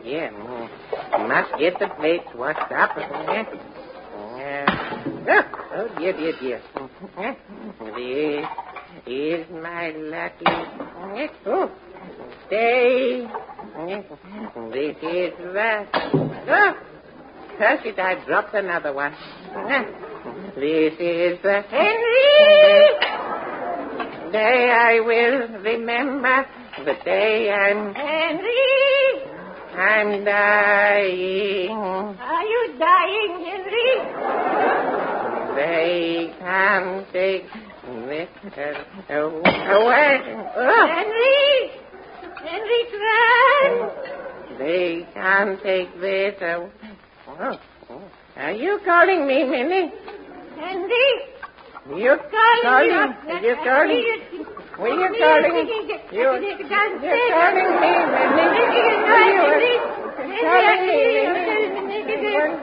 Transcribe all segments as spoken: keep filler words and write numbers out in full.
yeah. Mm. Must get the plates washed up. Yeah. Uh, oh, oh, dear, dear, dear. This is my lucky... Oh, stay. This is the... Oh, curse it, I dropped another one. This is the... Henry! Day I will remember, the day I'm... Henry! I'm dying. Are you dying, Henry? They can't take this uh, away. Oh. Henry! Henry, Grant! They can't take this away. Oh. Are you calling me, Minnie? Henry! You're calling? calling me. You're calling? Were you calling? You, you're calling me, Minnie. You're calling me, Minnie.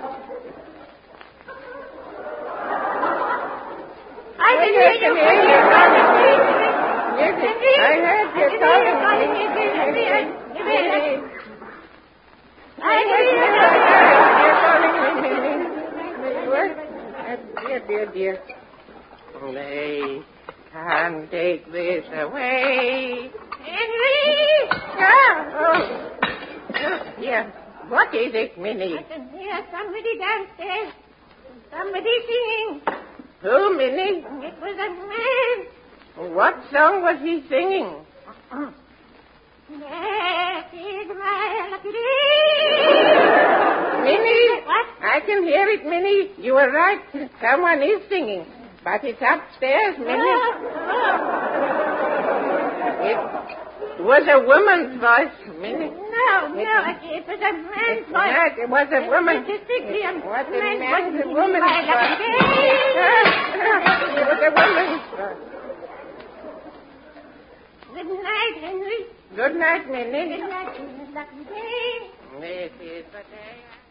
I can hear you calling me. I heard you calling me. Henry. I heard you calling me, Minnie. Dear, dear, dear. They can't take this away. Henry! Ah, oh. Oh, yeah. What is it, Minnie? I can hear somebody downstairs. Somebody singing. Who, Minnie? It was a man. What song was he singing? That is my lucky day. Minnie? What? I can hear it, Minnie. You were right. Someone is singing. But it's upstairs, Minnie. It was a woman's voice, Minnie. No, no, it, it was a man's voice. Right, it was a woman. It, it, it, it was a man's man's voice. a woman's My voice. lucky day. It was a woman's voice. Good night, Henry. Good night, Minnie. Good night, lucky day. This is the day.